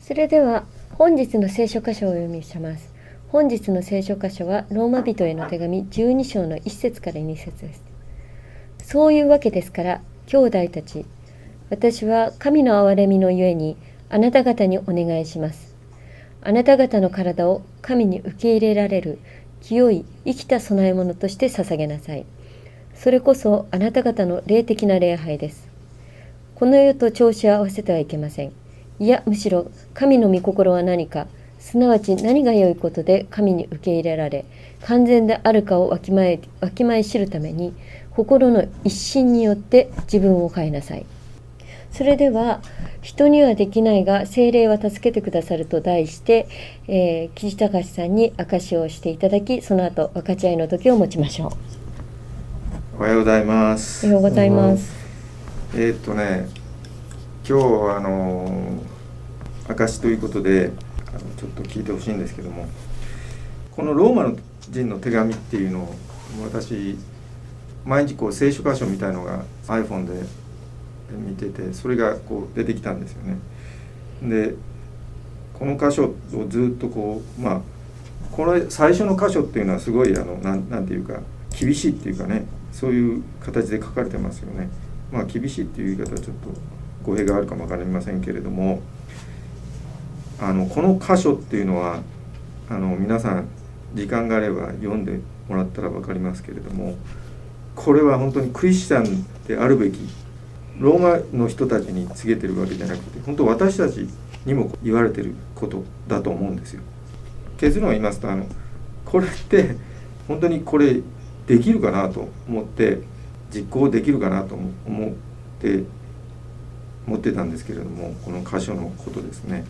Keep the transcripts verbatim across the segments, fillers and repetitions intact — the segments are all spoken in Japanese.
それでは本日の聖書箇所をお読みします。本日の聖書箇所はローマ人への手紙じゅうに章のいち節からに節です。そういうわけですから兄弟たち、私は神の憐れみのゆえにあなた方にお願いします。あなた方の体を神に受け入れられる清い生きた供え物として捧げなさい。それこそあなた方の霊的な礼拝です。この世と調子を合わせてはいけません。いや、むしろ神の御心は何か、すなわち何が良いことで神に受け入れられ、完全であるかをわきまえ、わきまえ知るために、心の一心によって自分を変えなさい。それでは、人にはできないが聖霊は助けてくださると題して、えー、岸隆さんに証しをしていただき、その後分かち合いの時を持ちましょう。 おはようございます。 おはようございます。 えー、っとね今日あの証ということであのちょっと聞いてほしいんですけども、このローマの人の手紙っていうのを私毎日こう聖書箇所みたいのが iPhone で見てて、それがこう出てきたんですよね。でこの箇所をずっとこうまあこれ最初の箇所っていうのはすごいあのなんなんていうか厳しいっていうかね、そういう形で書かれてますよね。まあ厳しいっていう言い方はちょっと語弊があるかも分かりませんけれども、あのこの箇所っていうのはあの皆さん時間があれば読んでもらったら分かりますけれども、これは本当にクリスチャンであるべきローマの人たちに告げてるわけじゃなくて、本当私たちにも言われてることだと思うんですよ。結論を言いますと、あのこれって本当にこれできるかなと思って実行できるかなと思って持ってたんですけれども、この箇所のことですね。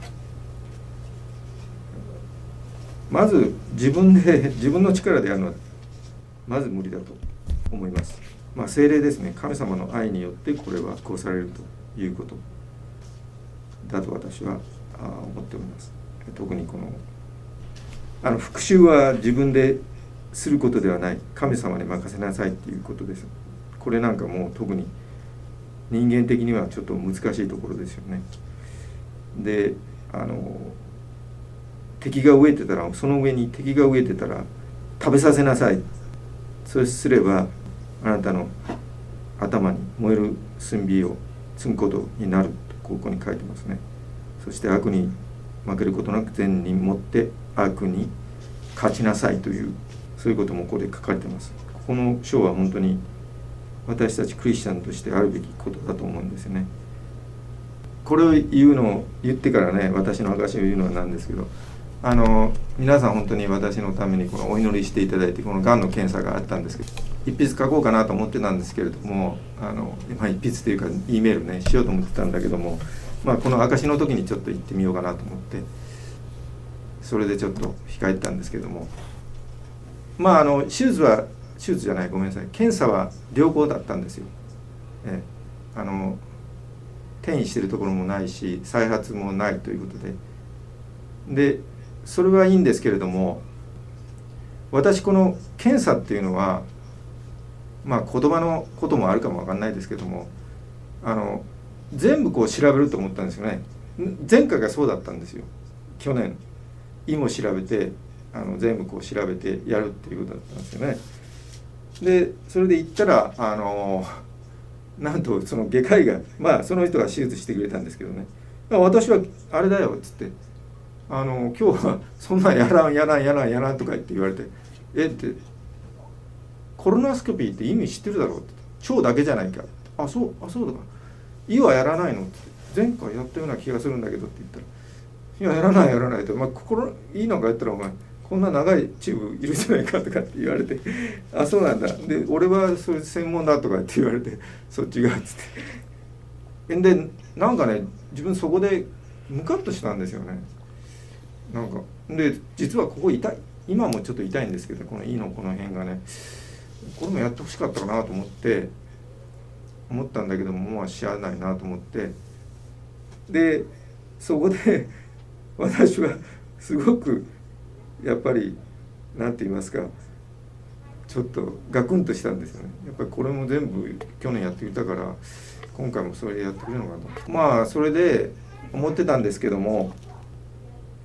まず自分で自分の力でやるのはまず無理だと思います。まあ聖霊ですね。神様の愛によってこれはこうされるということだと私は思っております。特にこのあの復讐は自分ですることではない、神様に任せなさいっていうことです。これなんかもう特に人間的にはちょっと難しいところですよね。であの敵が飢えてたらその上に敵が飢えてたら食べさせなさい、そうすればあなたの頭に燃える炭火を積むことになるとここに書いてますね。そして悪に負けることなく善にもって悪に勝ちなさいという、そういうこともここで書かれてます。この章は本当に私たちクリスチャンとしてあるべきことだと思うんですよね。これを言うのを言ってからね、私の証を言うのはなんですけど、あの皆さん本当に私のためにこのお祈りしていただいて、このがんの検査があったんですけど、一筆書こうかなと思ってたんですけれども、あの、まあ、一筆というか E メールねしようと思ってたんだけども、まあ、この証の時にちょっと言ってみようかなと思って、それでちょっと控えてたんですけども、まああの手術は手術じゃないごめんなさい検査は良好だったんですよ。えあの転移してるところもないし再発もないということで、でそれはいいんですけれども、私この検査っていうのはまあ言葉のこともあるかもわかんないですけども、あの全部こう調べると思ったんですよね。前回がそうだったんですよ。去年胃も調べてあの全部こう調べてやるっていうことだったんですよね。でそれで行ったらあのなんとその外科医がまあその人が手術してくれたんですけどね、私はあれだよっつって、あの今日はそんなんやらんやらんやらんやらんとか言って言われて、えってコロナスコピーって意味知ってるだろうって、腸だけじゃないか、あそうあそうだか胃はやらないのって前回やったような気がするんだけどって言ったら、いややらないやらないと、まあ心胃なんかやったらお前こんな長いチューブいるじゃないかとかって言われて、あそうなんだ、で俺はそれ専門だとかって言われて、そっちがっつってでなんかね自分そこでムカッとしたんですよね。なんかで実はここ痛い、今もちょっと痛いんですけど、この胃のこの辺がね、これもやってほしかったかなと思って思ったんだけども、もうしゃあないなと思って、でそこで私はすごくやっぱり何て言いますか、ちょっとガクンとしたんですよね。やっぱりこれも全部去年やっていたから今回もそれでやってくれるのかと、まあそれで思ってたんですけども、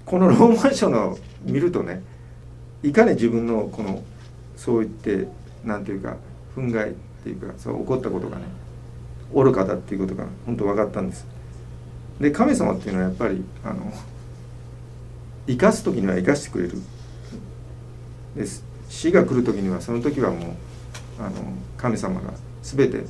このローマ書の見るとね、いかに自分のこのそう言ってなんていうか憤慨っていうか、そう起こったことがね愚かだっていうことが本当分かったんです。で神様っていうのはやっぱりあの生かす時には生かしてくれるです。死が来る時にはその時はもうあの神様が全て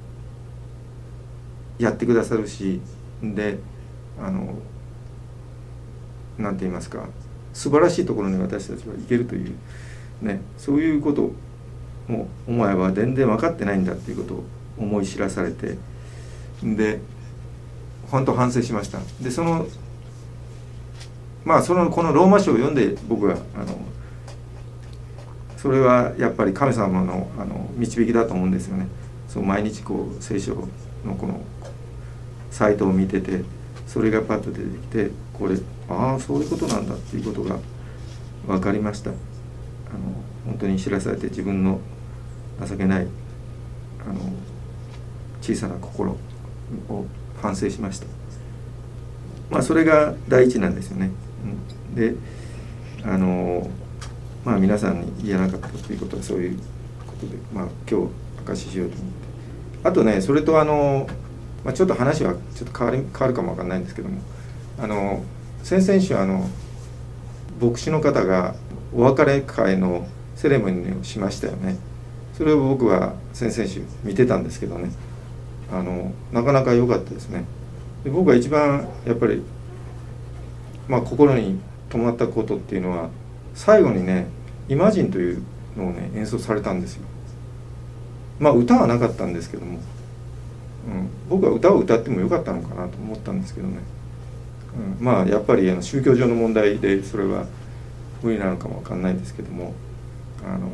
やってくださるし、であのなんて言いますか、素晴らしいところに私たちは行けるというね、そういうことをもうお前は全然分かってないんだっていうことを思い知らされて、で本当反省しました。でそのまあそのこのローマ書を読んで僕はあのそれはやっぱり神様のあの導きだと思うんですよね。そう毎日こう聖書のこのサイトを見てて、それがパッと出てきて、これああそういうことなんだっていうことが分かりました。あの本当に知らされて自分の情けないあの小さな心を反省しました。まあそれが第一なんですよね。うん、であのまあ皆さんに言えなかったということはそういうことで、まあ今日証ししようと思って、あとねそれとあの、まあ、ちょっと話はちょっと変わり変わるかもわかんないんですけども、あの先々週あの牧師の方がお別れ会のセレモニーをしましたよね。それを僕は先々週見てたんですけどね、あのなかなか良かったですね。で僕が一番やっぱり、まあ、心に留まったことっていうのは、最後にねイマジンというのをね演奏されたんですよ。まあ歌はなかったんですけども、うん、僕は歌を歌ってもよかったのかなと思ったんですけどね、うん、まあやっぱりあの宗教上の問題でそれは無理なのかもわかんないんですけども、あの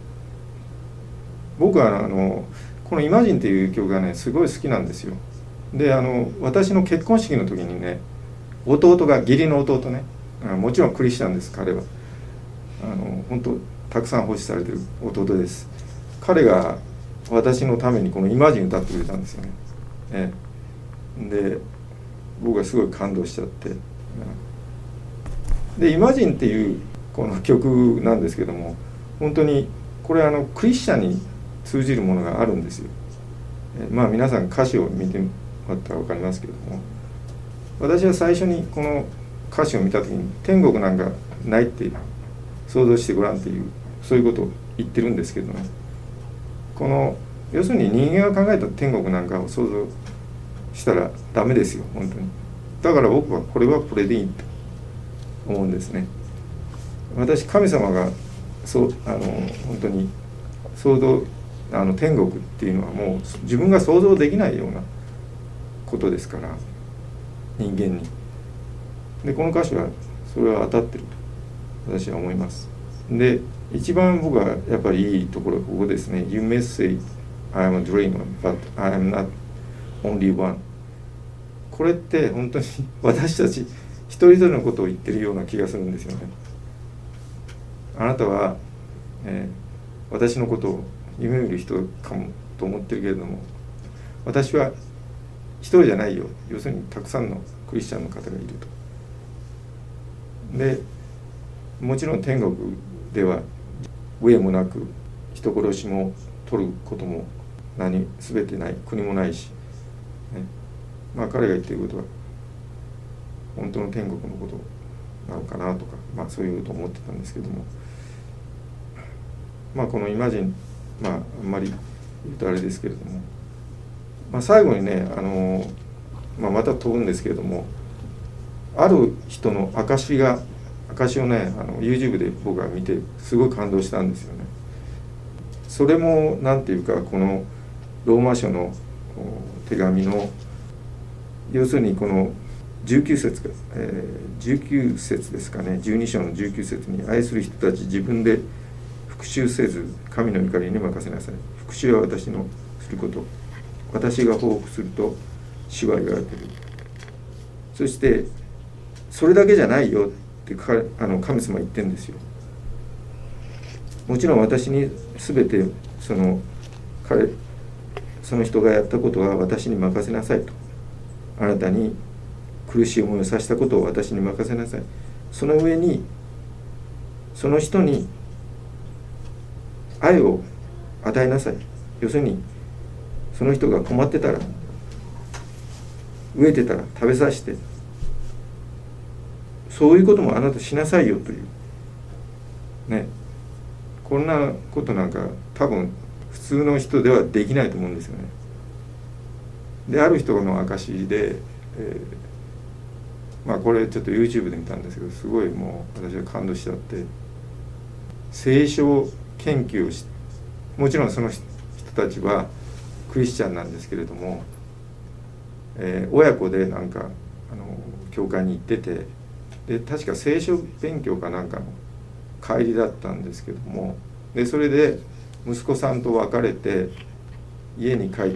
僕はあのこのイマジンっていう曲がねすごい好きなんですよ。であの私の結婚式の時にね、弟が義理の弟ね、もちろんクリスチャンです。彼はあの本当たくさん奉仕されてる弟です。彼が私のためにこのイマジン歌ってくれたんですよね。ええ、で僕はすごい感動しちゃって、でイマジンっていうこの曲なんですけども、本当にこれあのクリスチャンに通じるものがあるんですよ。えまあ皆さん歌詞を見てもらったら分かりますけども、私は最初にこの歌詞を見た時に天国なんかないって想像してごらんっていう、そういうことを言ってるんですけどね、この要するに人間が考えた天国なんかを想像したらダメですよ本当に。だから僕はこれはこれでいいと思うんですね。私神様がそうあの本当に想像あの天国っていうのはもう自分が想像できないようなことですから、人間に。でこの歌詞はそれは当たってると私は思います。で一番僕はやっぱりいいところはここですね。 You may say I am a dreamer but I am not only one。 これって本当に私たち一人一人のことを言ってるような気がするんですよね。あなたは、えー、私のことを夢見る人かもと思ってるけれども、私は一人じゃないよ。要するにたくさんのクリスチャンの方がいると。でもちろん天国では飢えもなく人殺しも取ることも何全てない国もないし、ね、まあ彼が言っていることは本当の天国のことなのかなとか、まあそういうことを思ってたんですけども、まあこのイマジン、まああんまり言うとあれですけれども、まあ、最後にねあの、まあ、また飛ぶんですけれども、ある人の証が証をねあの YouTube で僕は見てすごい感動したんですよね。それもなんていうか、このローマ書の手紙の要するにこのじゅうきゅう節か、えー、じゅうきゅう節ですかね、じゅうに章のじゅうきゅう節に、愛する人たち自分で復讐せず神の怒りに任せなさい。復讐は私のすること、私が報復すると主は言われている。そしてそれだけじゃないよってあの神様言ってるんですよ。もちろん私に全てその彼その人がやったことは私に任せなさいと。あなたに苦しい思いをさせたことを私に任せなさい。 その上にその人に愛を与えなさい。要するにその人が困ってたら、飢えてたら食べさせて、そういうこともあなたしなさいよというね。こんなことなんか多分普通の人ではできないと思うんですよね。である人の証で、えー、まあこれちょっと YouTube で見たんですけど、すごいもう私は感動しちゃって、聖書研究をし、もちろんその人たちはクリスチャンなんですけれども、えー、親子でなんかあの教会に行ってて、で確か聖書勉強かなんかの帰りだったんですけども、でそれで息子さんと別れて家に帰って、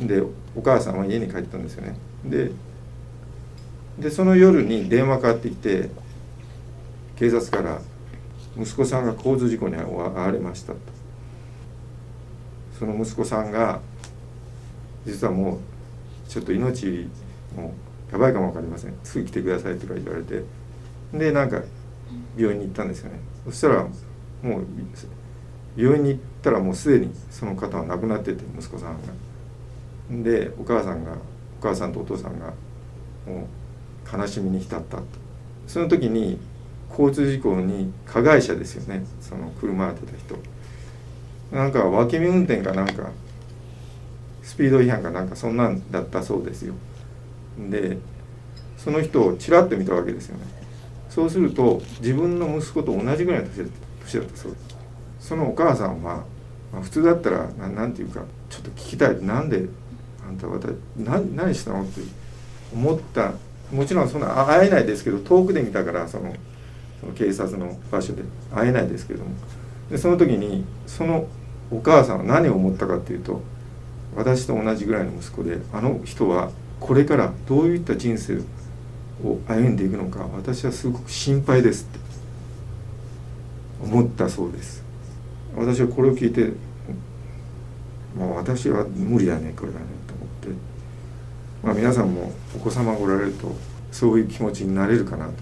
でお母さんは家に帰ったんですよね。ででその夜に電話かかってきて、警察から息子さんが交通事故に遭われましたと。その息子さんが実はもうちょっと命もうやばいかも分かりません、すぐ来てくださいとか言われて、でなんか病院に行ったんですよね。そしたらもう病院に行ったらもうすでにその方は亡くなってて、息子さんが。でお母さんがお母さんとお父さんがもう悲しみに浸ったと。その時に交通事故に加害者ですよね、その車当てた人、なんか脇見運転かなんかスピード違反かなんかそんなんだったそうですよ。でその人をちらっと見たわけですよね。そうすると自分の息子と同じぐらいの年だったそうです。そのお母さんは、まあ、普通だったら な, なんていうかちょっと聞きたい、なんであんた私何何したのって思った。もちろんそんな会えないですけど、遠くで見たからそのその警察の場所で会えないですけども、でその時にそのお母さんは何を思ったかっていうと、私と同じぐらいの息子で、あの人はこれからどういった人生を歩んでいくのか、私はすごく心配ですって思ったそうです。私はこれを聞いて、まあ、私は無理だねこれだねと思って、まあ、皆さんもお子様がおられるとそういう気持ちになれるかなと思って、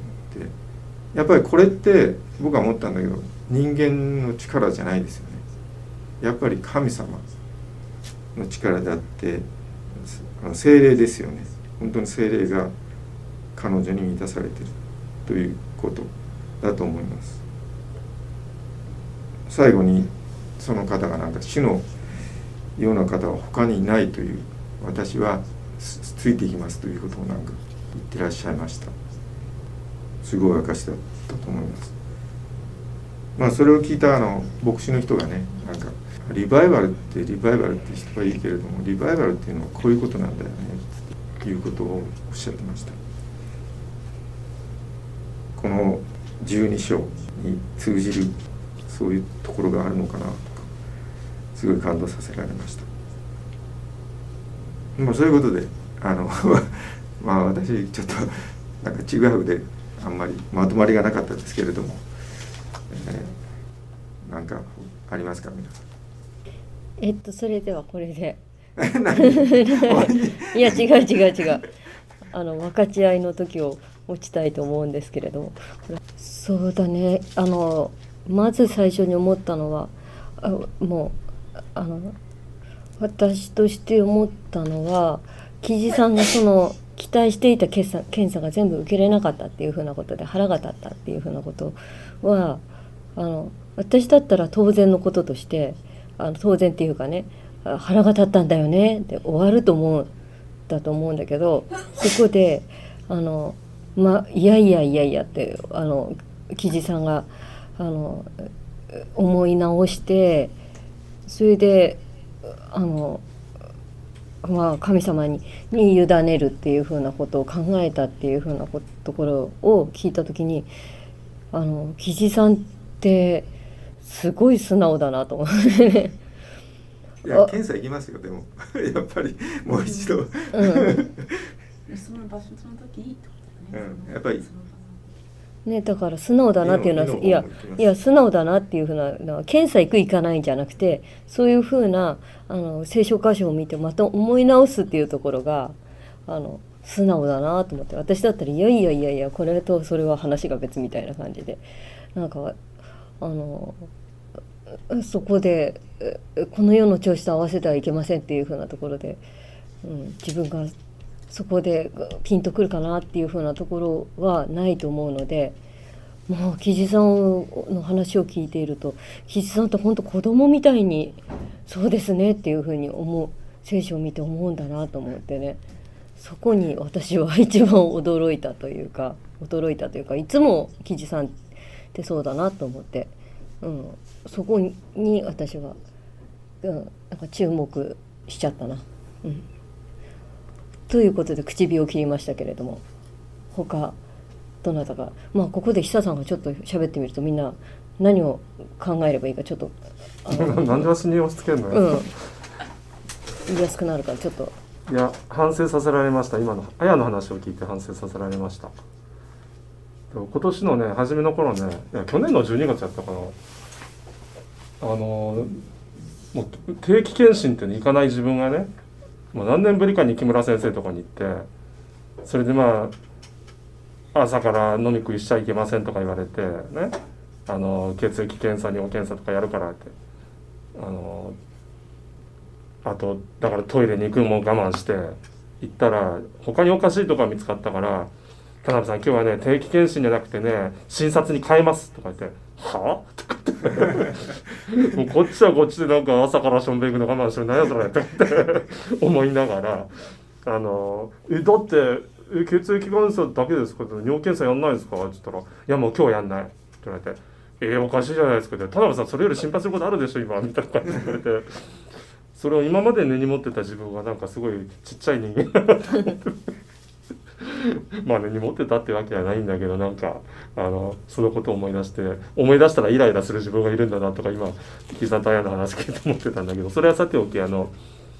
やっぱりこれって僕は思ったんだけど、人間の力じゃないですよね。やっぱり神様の力であって、聖霊ですよね。本当に聖霊が彼女に満たされているということだと思います。最後にその方がなんか主のような方は他にいないという、私はついていきますということをなんか言ってらっしゃいました。すごい証だったと思います。まあそれを聞いたあの牧師の人がね、なんかリバイバルってリバイバルって人はいいけれども、リバイバルっていうのはこういうことなんだよねっていうことをおっしゃってました。このじゅうに章に通じるそういうところがあるのかなとか、すごい感動させられました。まあそういうことで、あのまあ私ちょっとなんかちぐはぐであんまりまとまりがなかったですけれども、えー、なんかありますか皆さん。 えっとそれではこれでいや違う違う違うあの分かち合いの時を持ちたいと思うんですけれども、そうだね、あのまず最初に思ったのは、あもうあの私として思ったのは、木地さんがその期待していた検査、検査が全部受けれなかったっていうふうなことで腹が立ったっていうふうなことは、あの私だったら当然のこととして、あの当然っていうかね、腹が立ったんだよねって終わると思うんだと思うんだけど、そこであのまいやいやいやいやってあの木地さんがあの思い直して、それであのまあ神様にに委ねるっていうふうなことを考えたっていうふうなところを聞いた時に、あの木地さんってすごい素直だなと思ってね。 いや検査行きますよ、でもやっぱりもう一度、うん、 その場所その時にってことだね、 うん、やっぱりね、だから素直だなっていうのは、いやいや素直だなっていうふうな、検査行く行かないんじゃなくて、そういうふうなあの聖書箇所を見てまた思い直すっていうところが、あの素直だなと思って、私だったらいやいやいやいやこれとそれは話が別みたいな感じで、なんかあのそこでこの世の調子と合わせてはいけませんっていう風なところで、うん、自分がそこでピンとくるかなっていう風なところはないと思うので、もう木地さんの話を聞いていると、木地さんって本当子供みたいにそうですねっていう風に思う、聖書を見て思うんだなと思ってね、そこに私は一番驚いたというか驚いたというかいつも木地さんってそうだなと思って、うん、そこに私は、うん、なんか注目しちゃったな、うん、ということで唇を切りましたけれども、他どなたか、まあここで久さんがちょっと喋ってみるとみんな何を考えればいいかちょっとあのなんで私に押し付けるのよ、 うん、言いやすくなるからちょっと。 いや反省させられました。今の綾の話を聞いて反省させられました。今年のね初めの頃ね、いや去年のじゅうにがつやったかな、あのもう定期検診ってに行かない自分がね、もう何年ぶりかに木村先生とかに行って、それでまあ朝から飲み食いしちゃいけませんとか言われてね、あの血液検査尿検査とかやるからって、あのあとだからトイレに行くのも我慢して行ったら他におかしいとこが見つかったから、田辺さん今日はね定期検診じゃなくてね診察に変えますとか言って、はぁとか言ってもうこっちはこっちでなんか朝からしょんべん行くの我慢してる何やそれって思いながら、あのえだってえ血液検査だけですかって尿検査やんないですかって言ったら、いやもう今日やんないって言われて、えー、おかしいじゃないですかって、田辺さんそれより心配することあるでしょ今みたいな感じで言われて、それを今まで根に持ってた自分がなんかすごいちっちゃい人間だなと思ってまあ根に持ってたってわけじゃないんだけど、なんかあのそのことを思い出して思い出したらイライラする自分がいるんだなとか今木里綾の話聞いて思ってたんだけど、それはさておき、あの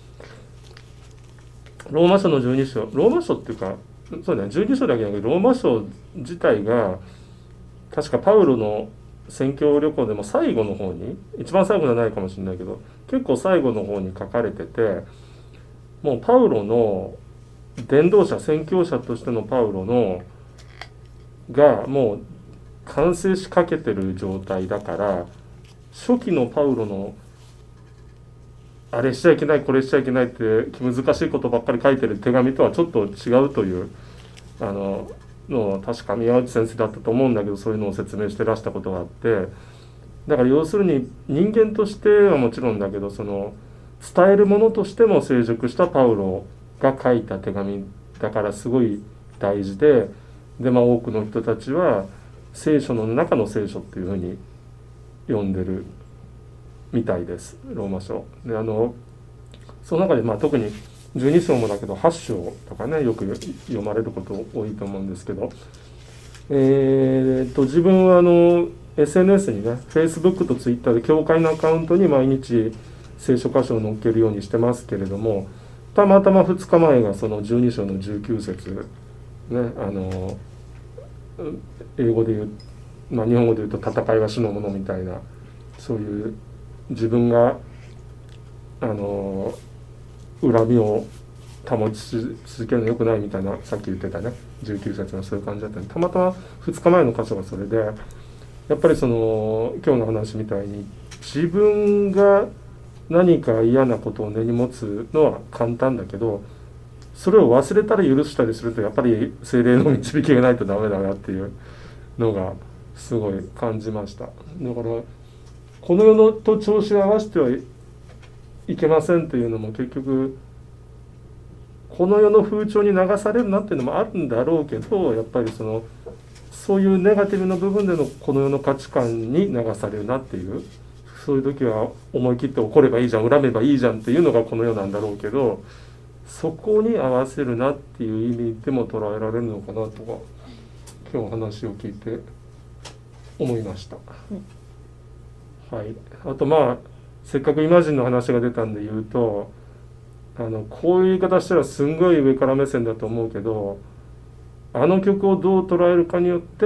ローマ書のじゅうに章、ローマ書っていうかそうだねじゅうに章だけじゃなくてローマ書自体が確かパウロの宣教旅行でも最後の方に、一番最後じゃないかもしれないけど結構最後の方に書かれてて、もうパウロの伝道者宣教者としてのパウロのがもう完成しかけてる状態だから、初期のパウロのあれしちゃいけないこれしちゃいけないって難しいことばっかり書いてる手紙とはちょっと違うというあのの確か宮内先生だったと思うんだけど、そういうのを説明してらしたことがあって、だから要するに人間としてはもちろんだけど、その伝えるものとしても成熟したパウロが書いた手紙だからすごい大事で、でまあ多くの人たちは聖書の中の聖書っていうふうに読んでるみたいです、ローマ書で。あのその中でまあ特にじゅうに章もだけどはち章とかねよく読まれること多いと思うんですけど、えー、と自分はあの エスエヌエス にね Facebook と Twitter で教会のアカウントに毎日聖書箇所を載っけるようにしてますけれども、たまたまふつかまえがそのじゅうに章のじゅうきゅう節ね、あの英語で言う、まあ、日本語で言うと戦いは主のものみたいな、そういう自分があの恨みを保ち続けるのよくないみたいな、さっき言ってたねじゅうきゅう節のそういう感じだったので、たまたまふつかまえの箇所がそれで、やっぱりその今日の話みたいに自分が何か嫌なことを根に持つのは簡単だけど、それを忘れたり許したりするとやっぱり聖霊の導きがないとダメだなっていうのがすごい感じました。だからこの世のと調子を合わせてはいけませんというのも結局この世の風潮に流されるなっていうのもあるんだろうけど、やっぱりそのそういうネガティブな部分でのこの世の価値観に流されるなっていう、そういう時は思い切って怒ればいいじゃん恨めばいいじゃんっていうのがこの世なんだろうけど、そこに合わせるなっていう意味でも捉えられるのかなとか今日話を聞いて思いました、うん、はい。あとまあせっかくイマジンの話が出たんで言うと、あのこういう言い方したらすんごい上から目線だと思うけど、あの曲をどう捉えるかによって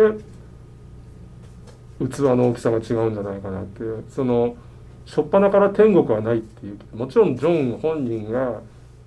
器の大きさが違うんじゃないかなっていう、その初っ端から天国はないっていう、もちろんジョン本人が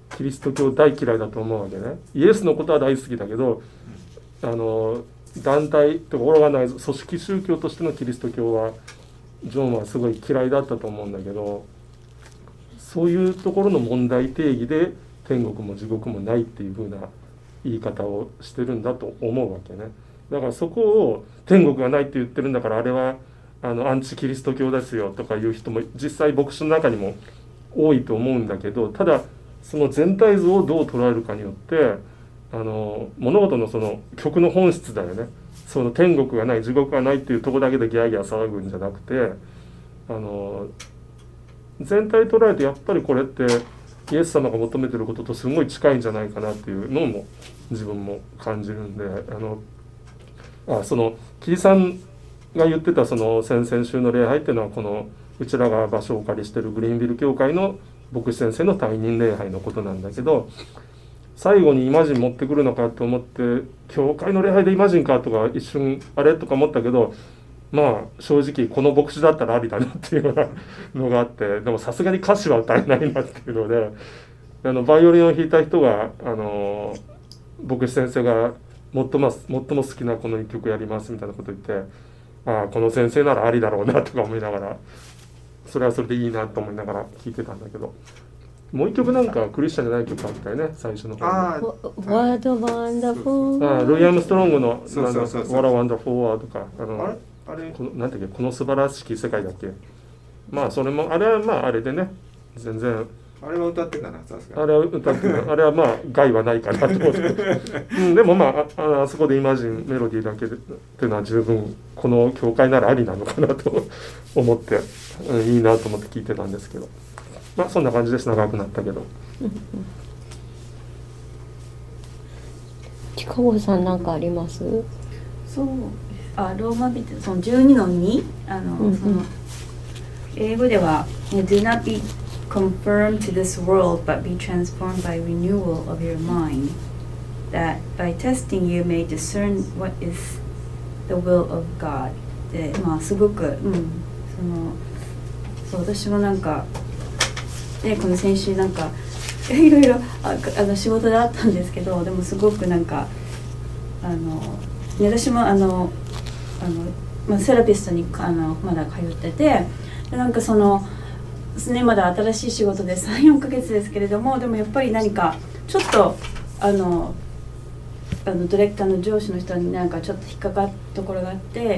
キリスト教大嫌いだと思うわけね。イエスのことは大好きだけど、あの団体とかオーガナイズ組織宗教としてのキリスト教はジョンはすごい嫌いだったと思うんだけど、そういうところの問題定義で天国も地獄もないっていう風な言い方をしてるんだと思うわけね。だからそこを天国がないって言ってるんだからあれはあのアンチキリスト教ですよとかいう人も実際牧師の中にも多いと思うんだけど、ただその全体像をどう捉えるかによってあの物事のその極の本質だよね。その天国がない地獄がないっていうところだけでギャーギャー騒ぐんじゃなくて、あの全体捉えてやっぱりこれってイエス様が求めてることとすごい近いんじゃないかなっていうのも自分も感じるんで、あのあそのキリさんが言ってたその先々週の礼拝っていうのはこのうちらが場所をお借りしてるグリーンビル教会の牧師先生の退任礼拝のことなんだけど、最後にイマジン持ってくるのかと思って教会の礼拝でイマジンかとか一瞬あれとか思ったけど、まあ正直この牧師だったらありだなっていうようなのがあって、でもさすがに歌詞は歌えないなっていうので、あのバイオリンを弾いた人があの牧師先生が最も最も好きなこの一曲やりますみたいなこと言って、ああこの先生ならありだろうなとか思いながら、それはそれでいいなと思いながら聴いてたんだけど、もう一曲なんかクリスチャンじゃない曲あったよね最初の方に。 ああ、 What a wonderful ああルイ・アームストロングの「 そうそうそうそう What a Wonderful World」とか、あのあれあれこのなんだっけ、この素晴らしき世界だっけ。まあそれもあれはまああれでね、全然あれは歌ってたな、さすがあれは歌ってるのあれはまあ害はないかなと思って、うん、でもまあ あ, あそこでイマジンメロディーだけでっていうのは十分この教会ならありなのかなと思って、うん、いいなと思って聞いてたんですけど、まあそんな感じです。長くなったけど。 近郷さんなんかあります？ そうあローマ人そのじゅうにのにあの、 うんうん、 その英語では Do not be conformed to this world but be transformed by renewal of your mind that by testing you may discern what is the will of God で、まあすごく、うん、そのそう私もなんかねこの先週なんかいろいろああの仕事であったんですけど、でもすごくなんかあの私もあのあの、まあ、セラピストにあのまだ通ってて、でなんかそのですね、まだ新しい仕事でさん、よんかげつですけれども、でもやっぱり何かちょっとあのあのディレクターの上司の人になんかちょっと引っかかったところがあって、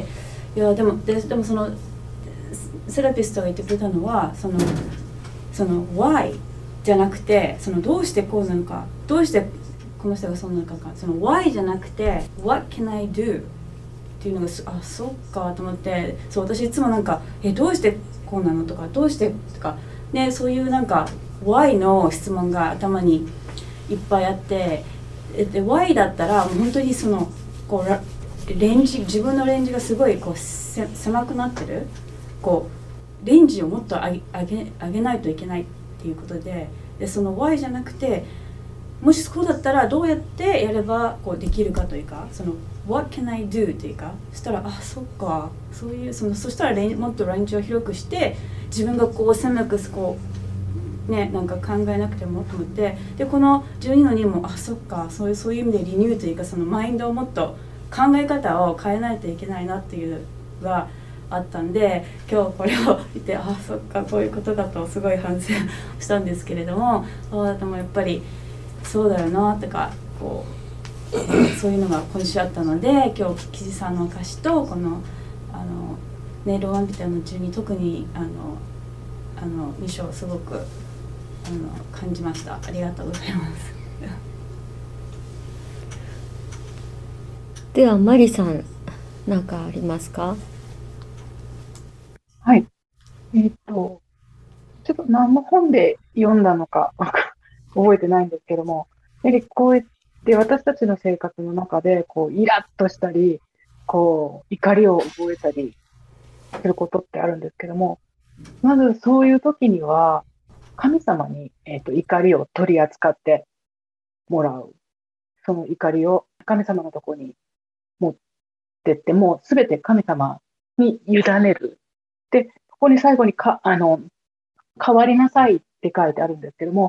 いやでもででもそのセラピストが言ってくれたのはそのその why じゃなくて、そのどうしてこうなのか、どうしてこの人がそうなのか、その why じゃなくて what can I do っていうのがあそっかと思って、そう私いつもなんかえどうしてこうなのとかどうしてとかね、そういうなんか why の質問が頭にいっぱいあって、で why だったらもう本当にそのこうレンジ自分のレンジがすごいこうせ狭くなってる、こうレンジをもっと上げ上げ上げないといけないっていうことで、でその why じゃなくて、もしそうだったらどうやってやればこうできるかというか、その What can I do というか、そしたらあそっかそういうそのそしたらレンもっとランジを広くして自分がこう狭くこうねなんか考えなくてもと思って、でこのじゅうにのにもあそっかそういうそういう意味でリニューというか、そのマインドをもっと考え方を変えないといけないなっていうのがあったんで、今日これを見てあそっかこういうことだとすごい反省したんですけれども、あでもやっぱりそうだよなとかこうそういうのが今週あったので、今日岸さんの歌詞とこのあの、ね、ローマ人のじゅうに特にあのあのに章をすごくあの感じました。ありがとうございます。 ではマリさん何かありますか？ はい。えーっと、ちょっと何の本で読んだのか覚えてないんですけども、やはりこうやって私たちの生活の中で、こう、イラッとしたり、こう、怒りを覚えたりすることってあるんですけども、まずそういう時には、神様に、えーっと、怒りを取り扱ってもらう。その怒りを神様のところに持ってって、もうすべて神様に委ねる。で、ここに最後にか、あの、変わりなさいって書いてあるんですけども、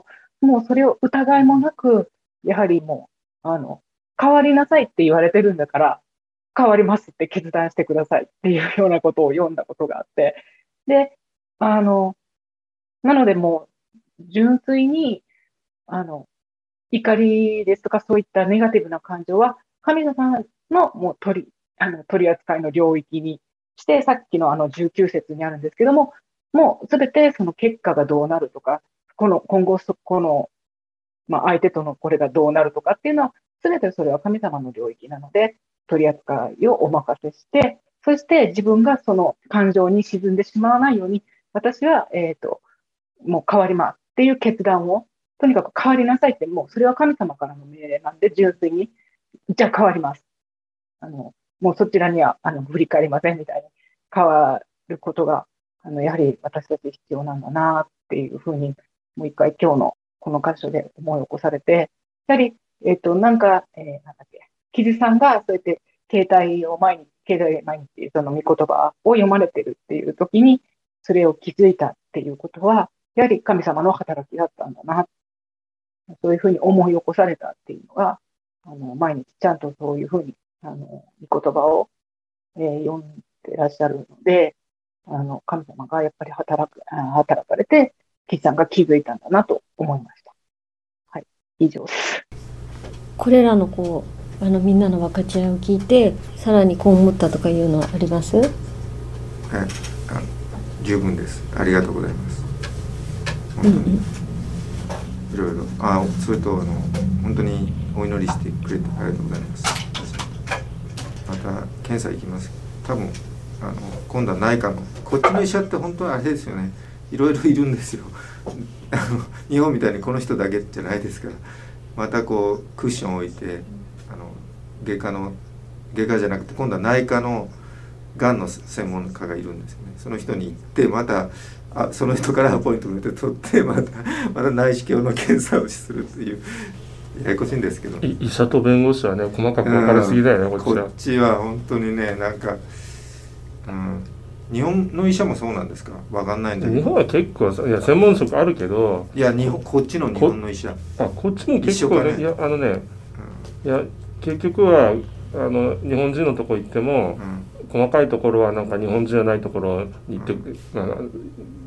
もうそれを疑いもなく、やはりもう、あの、変わりなさいって言われてるんだから、変わりますって決断してくださいっていうようなことを読んだことがあって、で、あの、なのでもう、純粋に、あの、怒りですとかそういったネガティブな感情は、神様のもう取り、あの、取り扱いの領域にして、さっきのあのじゅうきゅう節にあるんですけども、もうすべてその結果がどうなるとか、この、今後そこの、まあ相手とのこれがどうなるとかっていうのは、すべてそれは神様の領域なので、取り扱いをお任せして、そして自分がその感情に沈んでしまわないように、私は、えっと、もう変わりますっていう決断を、とにかく変わりなさいって、もうそれは神様からの命令なんで、純粋に、じゃあ変わります。あの、もうそちらには、あの、振り返りませんみたいに変わることが、あの、やはり私たち必要なんだなっていうふうに、もう一回今日のこの箇所で思い起こされて、やはり、えっと、なんか、えー、なんだっけ、キズさんがそうやって携帯を毎日、携帯毎日その御言葉を読まれてるっていう時に、それを気づいたっていうことは、やはり神様の働きだったんだな。そういうふうに思い起こされたっていうのが、あの、毎日ちゃんとそういうふうに、あの、御言葉を、えー、読んでらっしゃるので、あの、神様がやっぱり働く、働かれて、キズさんが気づいたんだなと思いました。はい、以上です。 これらのこうあのみんなの分かち合いを聞いて、さらにこう思ったとかいうのはあります？ はい、あ十分です。ありがとうございます。本当に、うんうん、いろいろ、あ、それとあの本当にお祈りしてくれてありがとうございます。また検査行きます。多分あの今度は内科のこっちの医者って本当はあれですよね。いろいろいるんですよ。あの日本みたいにこの人だけじゃないですから。またこうクッションを置いて、あの外科の外科じゃなくて今度は内科のがんの専門家がいるんですよね。その人に行ってまたあその人からアポイントメント取ってまたまた内視鏡の検査をするっていうややこしいんですけど、 医者と弁護士はね細かく分かりすぎだよね、こっちは。 こっちは本当にね、なんか、うん、日本の医者もそうなんですか？分かんないんだけど。 日本は結構いや専門職あるけど、 いや日本こっちの日本の医者、 あこっちも結構ね、ねいやあのね、うん、いや結局はあの日本人のとこ行っても、うん、細かいところはなんか日本人じゃないところに行って、うん、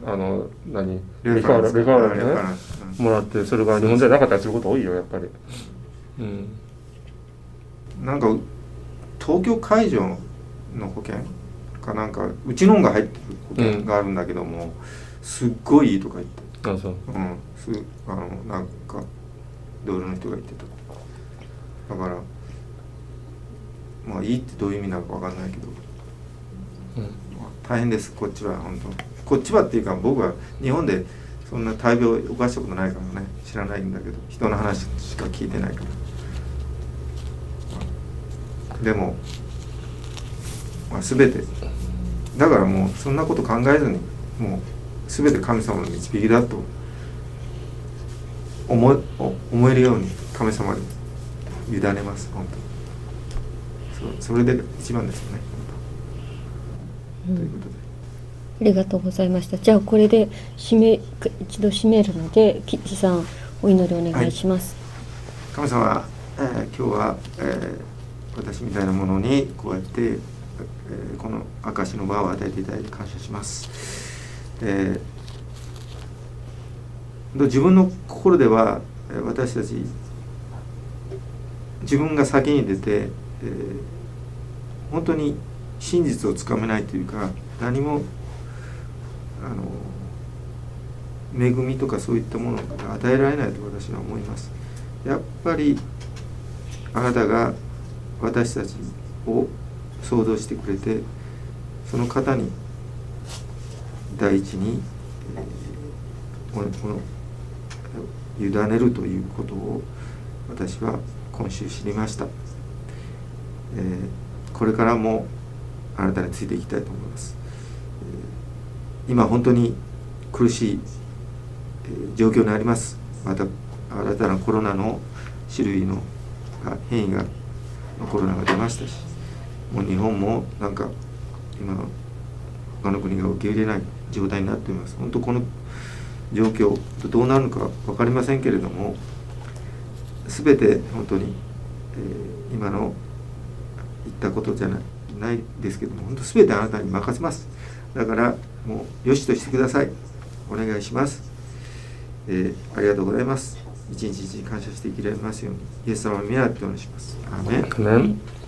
あの何レファーラルレファーラルね、うん、もらってそれが日本じゃなかったりすること多いよやっぱり。うん、 なんか東京海上の保険かなんかうちのんが入ってる保険があるんだけども、うん、すっごいいいとか言って、 あそう、 うん、すあのなんか同僚の人が言ってた。だからまあいいってどういう意味なのか分かんないけど、うん、大変です。こっちは本当こっちはっていうか僕は日本でそんな大病を犯したことないからね知らないんだけど、人の話しか聞いてないから、でも、まあ、全てだからもうそんなこと考えずにもう全て神様の導きだと思え、思えるように神様に委ねます。本当そ, それで一番ですよね、うん、ということでありがとうございました。じゃあこれで締め一度締めるのでキッチさんお祈りお願いします。 はい、神様、えー、今日は、えー、私みたいなものにこうやって、えー、この証の場を与えていただいて感謝します。えー、自分の心では私たち自分が先に出て、えー、本当に真実をつかめないというか何もあの恵みとかそういったものが与えられないと私は思います。やっぱりあなたが私たちを創造してくれてその方に第一に、えー、このこの委ねるということを私は今週知りました。えー、これからもあなたについていきたいと思います。えー、今本当に苦しい、えー、状況にあります。また新たなコロナの種類のが変異がのコロナが出ましたし、もう日本もなんか今他の国が受け入れない状態になっています。本当この状況どうなるのか分かりませんけれども、全て本当に、えー、今の言ったことじゃない、ないですけども、本当全てあなたに任せます。だからもうよしとしてください。お願いします。えー、ありがとうございます。一日一日感謝して生きられますように、イエス様の皆によってお願いします。アーメン。 アーメン。